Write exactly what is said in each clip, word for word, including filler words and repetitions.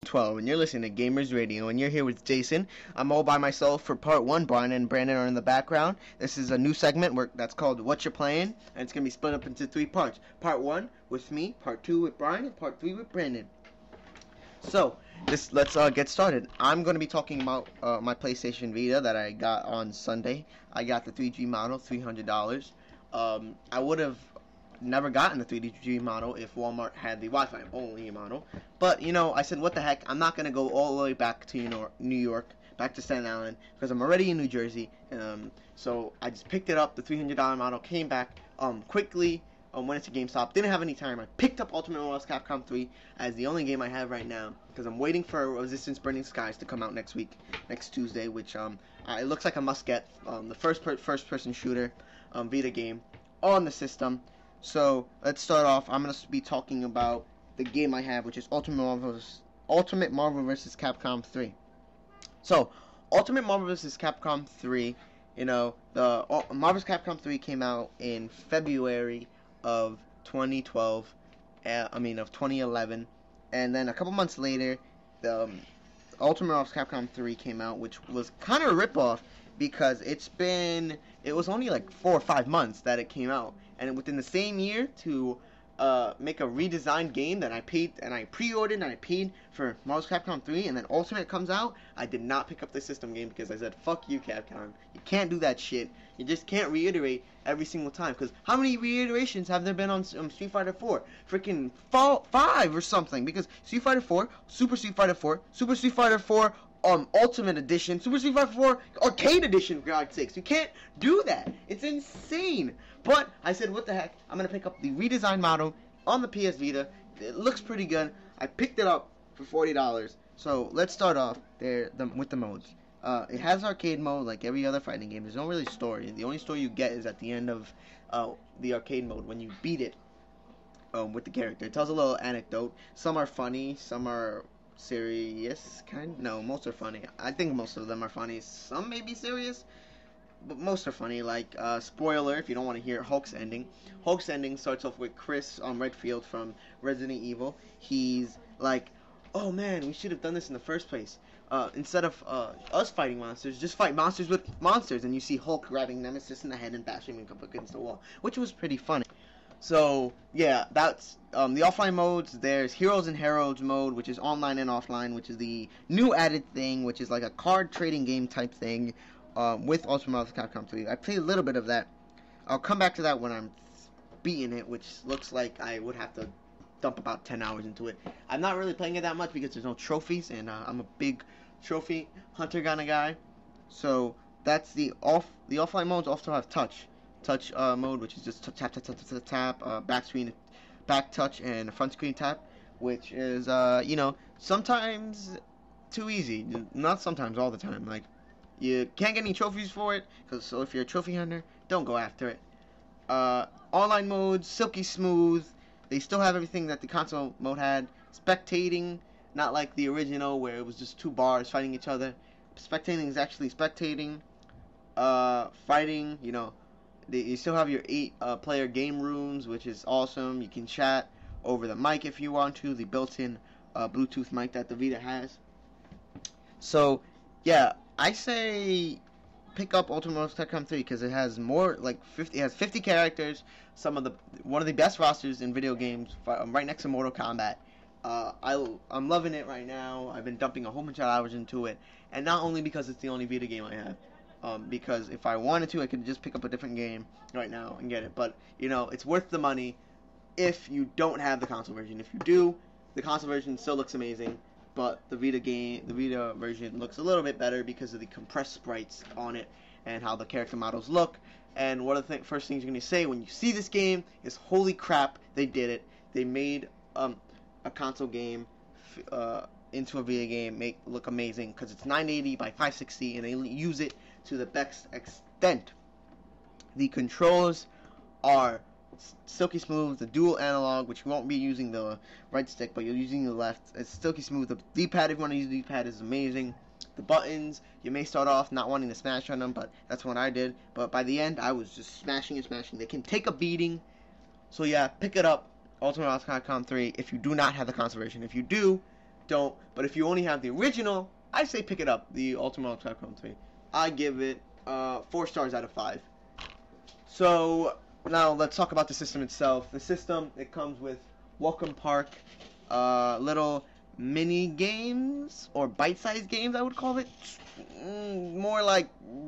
twelve, and you're listening to Gamers Radio, and you're here with Jason. I'm all by myself for part one. Brian and Brandon are in the background. This is a new segment where, that's called What You're Playing, and it's going to be split up into three parts. Part one with me, part two with Brian, and part three with Brandon. So, this, let's uh, get started. I'm going to be talking about uh, my PlayStation Vita that I got on Sunday. I got the three G model, three hundred dollars. Um, I would have never gotten the three G model if Walmart had the Wi-Fi only model. But, you know, I said, what the heck, I'm not going to go all the way back to you know, New York, back to Staten Island, because I'm already in New Jersey. Um, so I just picked it up, the three hundred dollars model, came back um, quickly, um, went into GameStop, didn't have any time. I picked up Ultimate Marvel vs. Capcom three as the only game I have right now, because I'm waiting for Resistance Burning Skies to come out next week, next Tuesday, which um, uh, it looks like a must-get, um, the first per first-person shooter um, Vita game on the system. So, let's start off. I'm going to be talking about the game I have, which is Ultimate Marvel, Ultimate Marvel vs. Capcom three. So, Ultimate Marvel vs. Capcom three, you know, the uh, Marvel vs. Capcom three came out in February of twenty twelve, uh, I mean, of twenty eleven, and then a couple months later, the um, Ultimate Marvel vs. Capcom three came out, which was kind of a ripoff, because it's been, it was only like four or five months that it came out. And within the same year, to uh, make a redesigned game that I paid and I pre-ordered and I paid for Marvel vs. Capcom three, and then Ultimate comes out, I did not pick up the system game because I said, fuck you, Capcom. You can't do that shit. You just can't reiterate every single time. Because how many reiterations have there been on um, Street Fighter four? Freaking five or something. Because Street Fighter four, Super Street Fighter four, Super Street Fighter four, um, Ultimate Edition, Super Street Fighter four Arcade Edition, for God's sakes. You can't do that. It's insane. But I said, what the heck? I'm going to pick up the redesigned model on the P S Vita. It looks pretty good. I picked it up for forty dollars. So let's start off there the, with the modes. Uh, it has arcade mode like every other fighting game. There's no really story. The only story you get is at the end of uh, the arcade mode when you beat it um, with the character. It tells a little anecdote. Some are funny. Some are serious. Kind of, no, most are funny. I think most of them are funny. Some may be serious, but most are funny. Like, uh, spoiler, if you don't want to hear Hulk's ending. Hulk's ending starts off with Chris um, Redfield from Resident Evil. He's like, oh man, we should have done this in the first place. Uh, instead of uh, us fighting monsters, just fight monsters with monsters. And you see Hulk grabbing Nemesis in the head and bashing him up against the wall, which was pretty funny. So, yeah, that's um, the offline modes. There's Heroes and Heralds mode, which is online and offline, which is the new added thing, which is like a card trading game type thing. Um, with Ultimate Marvel vs. Capcom three. I played a little bit of that. I'll come back to that when I'm beating it, which looks like I would have to dump about ten hours into it. I'm not really playing it that much because there's no trophies, and uh, I'm a big trophy hunter kind of guy. So that's the off. The offline modes also have touch, touch uh, mode, which is just tap tap tap tap tap, uh, back screen, back touch, and front screen tap, which is uh, you know, sometimes too easy. Not sometimes, all the time. Like, you can't get any trophies for it, cause so if you're a trophy hunter, don't go after it. Uh, online mode, silky smooth. They still have everything that the console mode had. Spectating, not like the original where it was just two bars fighting each other. Spectating is actually spectating. Uh, fighting, you know, they, you still have your eight uh, player game rooms, which is awesome. You can chat over the mic if you want to, the built-in uh, Bluetooth mic that the Vita has. So, yeah. I say pick up Ultimate Marvel vs. Capcom three because it has more, like fifty. It has fifty characters. Some of the one of the best rosters in video games, right next to Mortal Kombat. Uh, I I'm loving it right now. I've been dumping a whole bunch of hours into it, and not only because it's the only Vita game I have, um, because if I wanted to, I could just pick up a different game right now and get it. But you know, it's worth the money if you don't have the console version. If you do, the console version still looks amazing. But the Vita game, the Vita version looks a little bit better because of the compressed sprites on it and how the character models look. And one of the th first things you're going to say when you see this game is, holy crap, they did it. They made um, a console game uh, into a Vita game make look amazing because it's nine eighty by five sixty and they use it to the best extent. The controls are silky smooth, the dual analog, which you won't be using the right stick, but you're using the left. It's silky smooth. The D-pad, if you want to use the D-pad, is amazing. The buttons, you may start off not wanting to smash on them, but that's what I did. But by the end, I was just smashing and smashing. They can take a beating. So yeah, pick it up, Ultimate Marvel vs. Capcom three, if you do not have the console version. If you do, don't. But if you only have the original, I say pick it up, the Ultimate Capcom three. I give it uh, four stars out of five. So now let's talk about the system itself. The system, it comes with Welcome Park, uh, little mini games or bite-sized games, I would call it. Mm, more like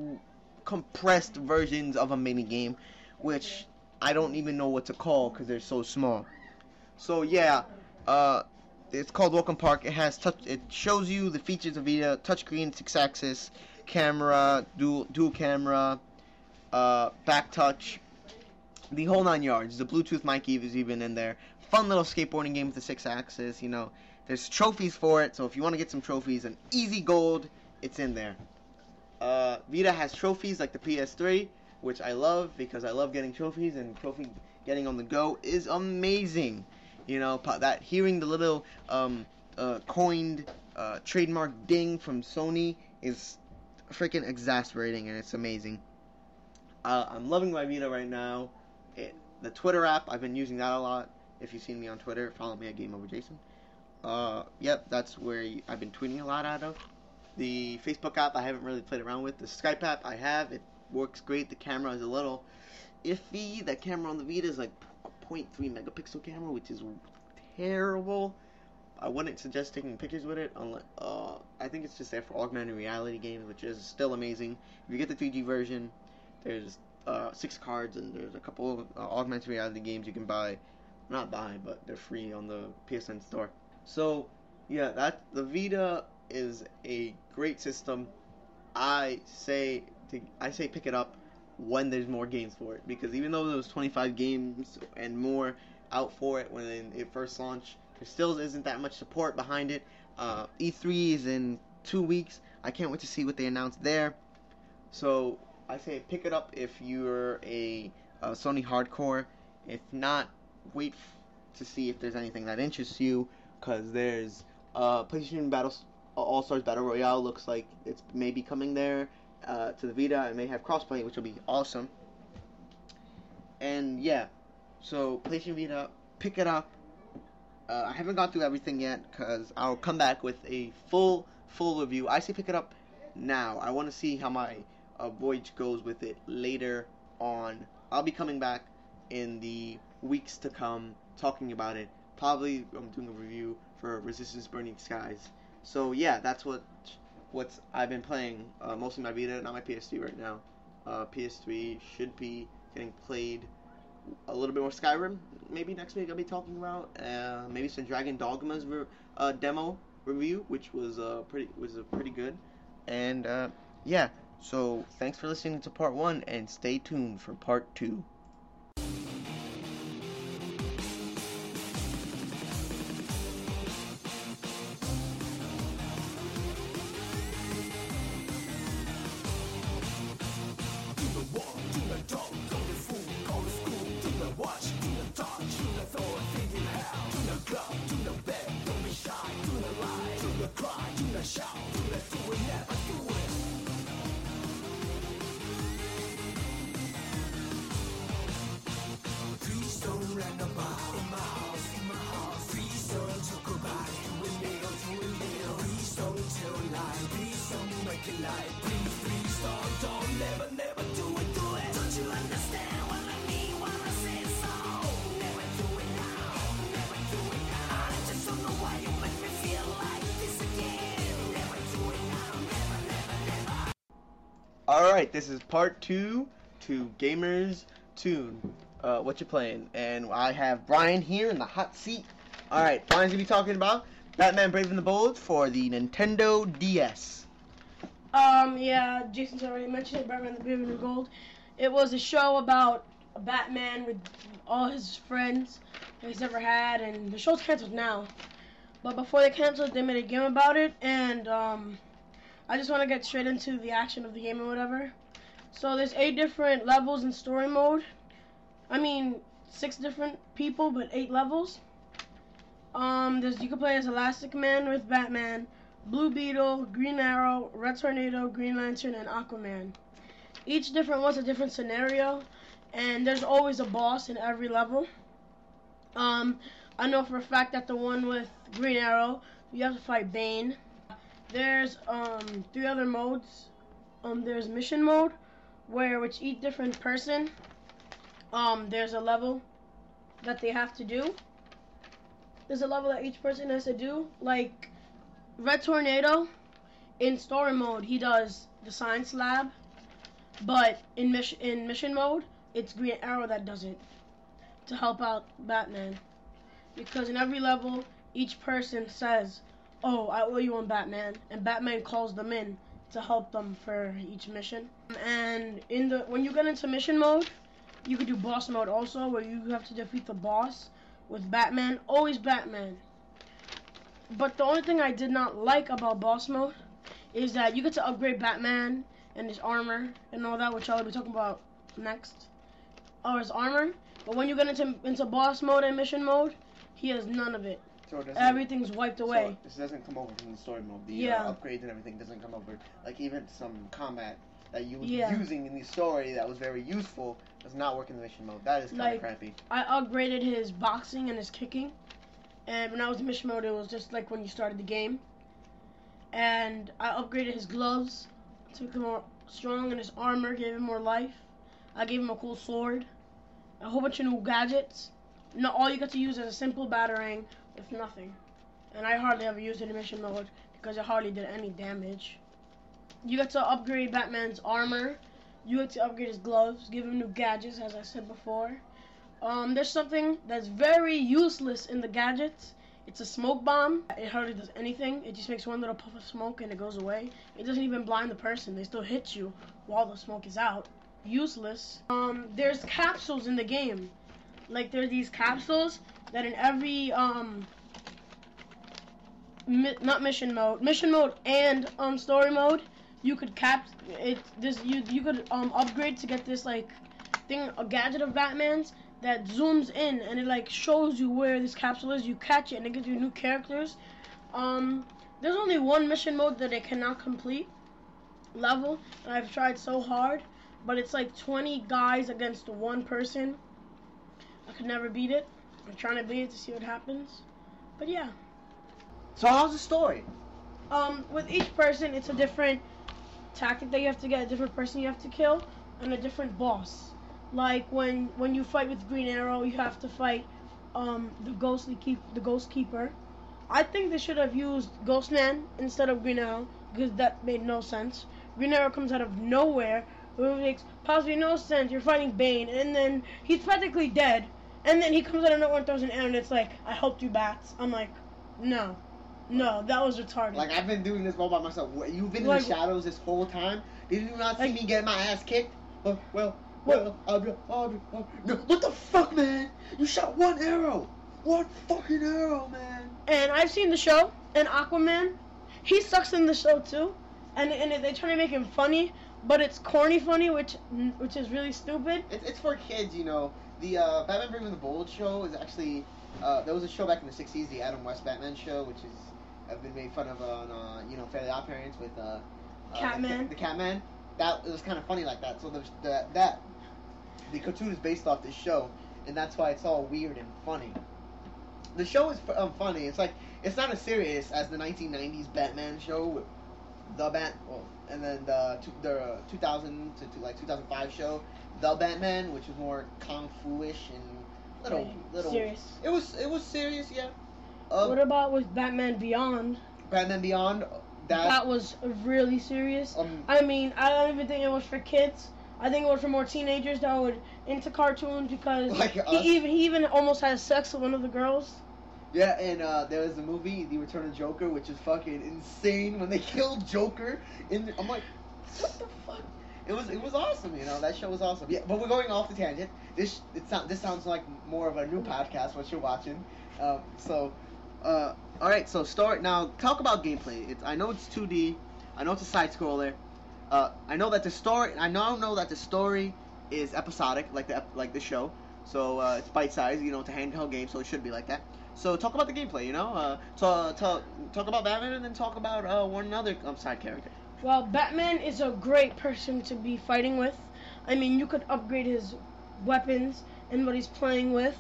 compressed versions of a mini game, which I don't even know what to call because they're so small. So yeah, uh, it's called Welcome Park. It has touch. It shows you the features of Vita: touchscreen, six-axis, camera, dual dual camera, uh, back touch, the whole nine yards. The Bluetooth mic is even in there. Fun little skateboarding game with the six-axis. You know, there's trophies for it. So if you want to get some trophies, an easy gold, it's in there. Uh, Vita has trophies like the P S three, which I love because I love getting trophies, and trophy getting on the go is amazing. You know, that hearing the little um, uh, coined uh, trademark ding from Sony is freaking exasperating, and it's amazing. Uh, I'm loving my Vita right now. It, the Twitter app, I've been using that a lot. If you've seen me on Twitter, follow me at Game Over Jason. Uh, yep, that's where I've been tweeting a lot out of. The Facebook app I haven't really played around with. The Skype app I have. It works great. The camera is a little iffy. That camera on the Vita is like a point three megapixel camera, which is terrible. I wouldn't suggest taking pictures with it. Unless, uh, I think it's just there for augmented reality games, which is still amazing. If you get the three G version, there's uh, six cards, and there's a couple of uh, augmented reality games you can buy. Not buy, but they're free on the P S N store. So, yeah, that the Vita is a great system. I say to, I say pick it up when there's more games for it, because even though there was twenty-five games and more out for it when it first launched, there still isn't that much support behind it. Uh, E three is in two weeks. I can't wait to see what they announce there. So I say pick it up if you're a, a Sony hardcore. If not, wait f- to see if there's anything that interests you, because there's uh, PlayStation Battles All Stars Battle Royale looks like it's maybe coming there uh, to the Vita. It may have crossplay, which will be awesome. And yeah, so PlayStation Vita, pick it up. Uh, I haven't gone through everything yet because I'll come back with a full full review. I say pick it up now. I want to see how my uh, voyage goes with it later on. I'll be coming back in the weeks to come talking about it. Probably I'm doing a review for Resistance Burning Skies. So yeah, that's what what's I've been playing. Uh, mostly my Vita, not my P S three right now. Uh, P S three should be getting played a little bit more Skyrim. Maybe next week I'll be talking about uh, maybe some Dragon Dogma's re- uh, demo review, which was uh, pretty was uh, pretty good. And uh, yeah, so thanks for listening to part one, and stay tuned for part two. Alright, this is part two to Gamers Tune. Uh, what you playing? And I have Brian here in the hot seat. Alright, Brian's gonna be talking about Batman Brave and the Bold for the Nintendo D S. Um, yeah, Jason's already mentioned it, Batman the Brave and the Bold. It was a show about a Batman with all his friends that he's ever had, and the show's canceled now. But before they canceled, they made a game about it, and, um... I just want to get straight into the action of the game and whatever. So there's eight different levels in story mode. I mean, six different people, but eight levels. Um, there's you can play as Elastic Man with Batman, Blue Beetle, Green Arrow, Red Tornado, Green Lantern, and Aquaman. Each different one's a different scenario, and there's always a boss in every level. Um, I know for a fact that the one with Green Arrow, You have to fight Bane. There's um three other modes. Um, there's mission mode, where with each different person, um, there's a level that they have to do. There's a level that each person has to do. Like Red Tornado, in story mode, he does the science lab, but in mission in mission mode, it's Green Arrow that does it to help out Batman. Because in every level, each person says, "Oh, I owe you one, Batman," and Batman calls them in to help them for each mission. And in the when you get into mission mode, you could do boss mode also, where you have to defeat the boss with Batman. Always Batman. But the only thing I did not like about boss mode is that you get to upgrade Batman and his armor and all that, which I'll be talking about next. Or his armor. But when you get into into boss mode and mission mode, he has none of it. So it Everything's wiped away. So this doesn't come over from the story mode. The yeah. uh, upgrades and everything doesn't come over. Like even some combat that you were yeah. using in the story that was very useful does not work in the mission mode. That is kind of like, crappy. I upgraded his boxing and his kicking. And when I was in mission mode, it was just like when you started the game. And I upgraded his gloves to make him more strong, and his armor gave him more life. I gave him a cool sword, a whole bunch of new gadgets. No, all you get to use is a simple batarang with nothing. And I hardly ever used it in mission mode because it hardly did any damage. You get to upgrade Batman's armor. You get to upgrade his gloves, give him new gadgets, as I said before. Um, there's something that's very useless in the gadgets. It's a smoke bomb. It hardly does anything. It just makes one little puff of smoke and it goes away. It doesn't even blind the person. They still hit you while the smoke is out. Useless. Um, there's capsules in the game. Like there's these capsules that in every um mi not mission mode, mission mode and um story mode, you could cap it. This you you could um upgrade to get this like thing, a gadget of Batman's that zooms in and it like shows you where this capsule is. You catch it and it gives you new characters. Um, there's only one mission mode that it cannot complete level, and I've tried so hard, but it's like twenty guys against one person. I could never beat it. I'm trying to beat it to see what happens. But yeah. So how's the story? Um, with each person, it's a different tactic that you have to get, a different person you have to kill, and a different boss. Like when when you fight with Green Arrow, you have to fight um the ghostly keep the Ghost Keeper. I think they should have used Ghostman instead of Green Arrow because that made no sense. Green Arrow comes out of nowhere, it makes possibly no sense. You're fighting Bane, and then he's practically dead, and then he comes out of nowhere and throws an arrow, and it's like, I helped you, Bats. I'm like, no, no, that was retarded. Like I've been doing this all by myself. You've been in like, the shadows this whole time. Did you not see like, me get my ass kicked? Oh, well. Well, I'll be, I'll be, I'll be, no, what the fuck, man? You shot one arrow. One fucking arrow, man. And I've seen the show, and Aquaman, he sucks in the show too. And and they try to make him funny, but it's corny funny, which which is really stupid. It's, it's for kids, you know. The uh, Batman Brave and the Bold show is actually, uh, there was a show back in the sixties, the Adam West Batman show, which is, have been made fun of on, uh, you know, Fairly Odd Parents with, uh, uh Catman. The, the Catman. That, it was kind of funny like that. So the, the, that, the cartoon is based off this show, and that's why it's all weird and funny. The show is um, funny. It's like, it's not as serious as the nineteen nineties Batman show with the Bat, well, and then the the uh, two thousand to, to like two thousand five show, The Batman, which was more kung fu-ish and little Right. little. Serious. It was it was serious, yeah. Um, What about with Batman Beyond? Batman Beyond? That, That was really serious. Um, I mean, I don't even think it was for kids. I think it was for more teenagers that were into cartoons because Like he us. even he even almost had sex with one of the girls. Yeah, and uh, there was a movie, The Return of Joker, which is fucking insane. When they killed Joker, in the, I'm like, what the fuck? It was it was awesome, you know. That show was awesome. Yeah, but we're going off the tangent. This it sound, this sounds like more of a new podcast. What you're watching. Um, so, uh, all right. So start now. Talk about gameplay. It's I know it's two D. I know it's a side scroller. Uh, I know that the story. I now know that the story is episodic, like the ep- like the show. So uh, it's bite sized, you know, it's a handheld game, so it should be like that. So talk about the gameplay, you know. Uh, talk, talk, talk about Batman, and then talk about uh, one other um, side character. Well, Batman is a great person to be fighting with. I mean, you could upgrade his weapons and what he's playing with.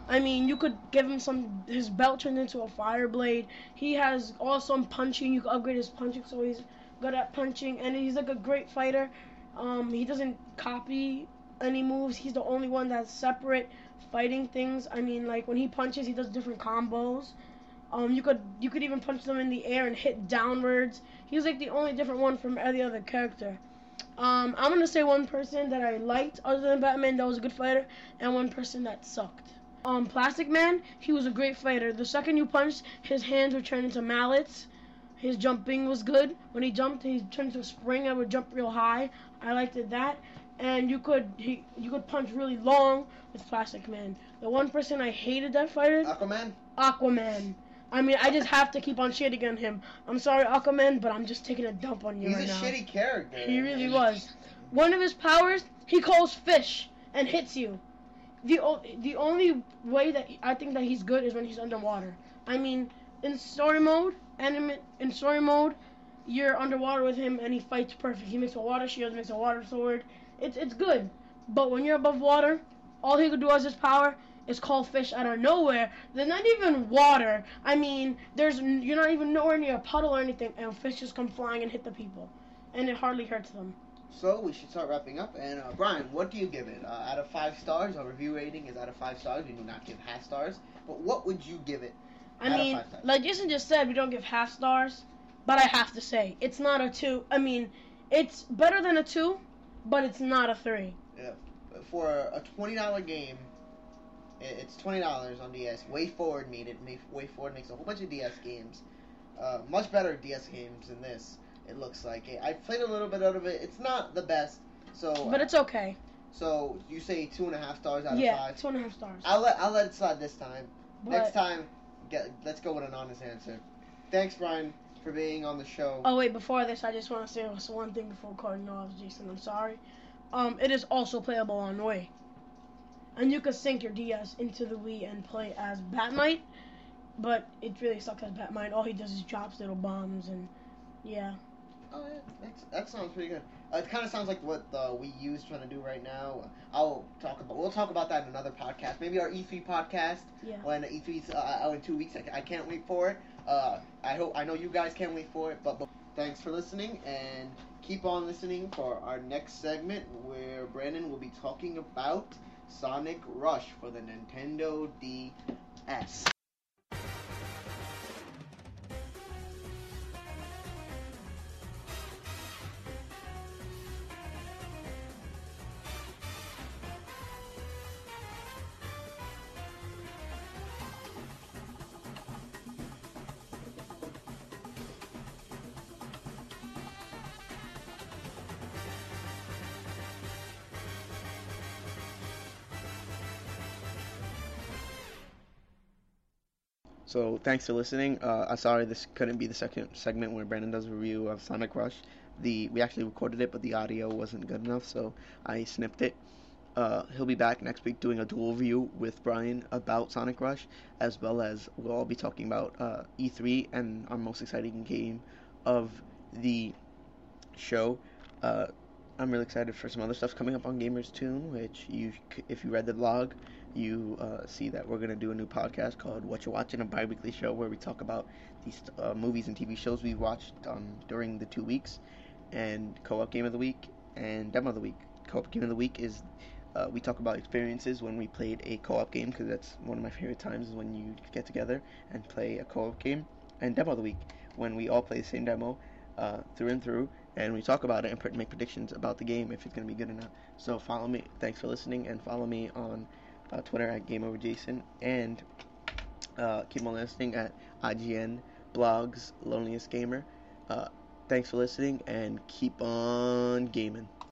I mean, you could give him some. His belt turned into a fire blade. He has awesome punching. You can upgrade his punching, so he's good at punching, and he's like a great fighter. Um, he doesn't copy any moves. He's the only one that's separate fighting things. I mean, like when he punches, he does different combos. Um, you could you could even punch them in the air and hit downwards. He's like the only different one from every other character. Um, I'm gonna say one person that I liked other than Batman that was a good fighter, and one person that sucked. Um, Plastic Man, he was a great fighter. The second you punched, his hands would turn into mallets. His jumping was good. When he jumped, he turned into a spring and would jump real high. I liked it that. And you could he you could punch really long with Plastic Man. The one person I hated that fighter, Aquaman. Aquaman. I mean, I just have to keep on shitting on him. I'm sorry, Aquaman, but I'm just taking a dump on you He's right a now. shitty character. He really was. One of his powers, he calls fish and hits you. The o- the only way that he- I think that he's good is when he's underwater. I mean, in story mode, anime, in story mode, you're underwater with him and he fights perfect. He makes a water shield, makes a water sword. It's it's good. But when you're above water, all he could do as his power is call fish out of nowhere. They're not even water. I mean, there's you're not even nowhere near a puddle or anything, and fish just come flying and hit the people, and it hardly hurts them. So we should start wrapping up. And uh, Brian, what do you give it? Uh, out of five stars, our review rating is out of five stars. We do not give half stars. But what would you give it? I out mean, of five stars? like Jason just said, we don't give half stars, but I have to say, it's not a two. I mean, it's better than a two, but it's not a three. Yeah. For a twenty dollar game, it's twenty dollars on D S. WayForward made it. WayForward makes a whole bunch of D S games. Uh, much better D S games than this, it looks like. I played a little bit out of it. It's not the best. So, But it's okay. So you say two and a half stars out Yeah, of five? two and a half stars. I'll let I'll let it slide this time. But- Next time, get let's go with an honest answer. Thanks, Brian, for being on the show. Oh wait, before this, I just want to say one thing before cutting off, Jason. I'm sorry. Um, it is also playable on Wii, and you could sync your D S into the Wii and play as Batmite. But it really sucks as Batmite. All he does is drops little bombs, and yeah. Oh yeah, that's, that sounds pretty good. Uh, it kind of sounds like what uh, Wii U is trying to do right now. I'll talk about we'll talk about that in another podcast. Maybe our E three podcast. Yeah. When E three's uh, out in two weeks, I, I can't wait for it. Uh, I hope I know you guys can't wait for it. But, but thanks for listening, and keep on listening for our next segment where Brandon will be talking about Sonic Rush for the Nintendo D S. So thanks for listening. Uh, I'm sorry this couldn't be the second segment where Brandon does a review of Sonic Rush. The we actually recorded it, but the audio wasn't good enough, so I snipped it. Uh, he'll be back next week doing a dual review with Brian about Sonic Rush, as well as we'll all be talking about uh, E three and our most exciting game of the show. Uh, I'm really excited for some other stuff coming up on Gamers Tune, which you, if you read the blog, you uh, see that we're going to do a new podcast called What You're Watching, a bi-weekly show where we talk about these uh, movies and T V shows we watched um, during the two weeks, and Co-op Game of the Week and Demo of the Week. Co-op Game of the Week is uh, we talk about experiences when we played a co-op game, because that's one of my favorite times is when you get together and play a co-op game. And Demo of the Week, when we all play the same demo uh, through and through, and we talk about it and pr- make predictions about the game, if it's going to be good or not. So follow me. Thanks for listening, and follow me on uh, Twitter at GameOverJason, and uh, keep on listening at I G N Blogs Loneliest Gamer. Uh, thanks for listening, and keep on gaming.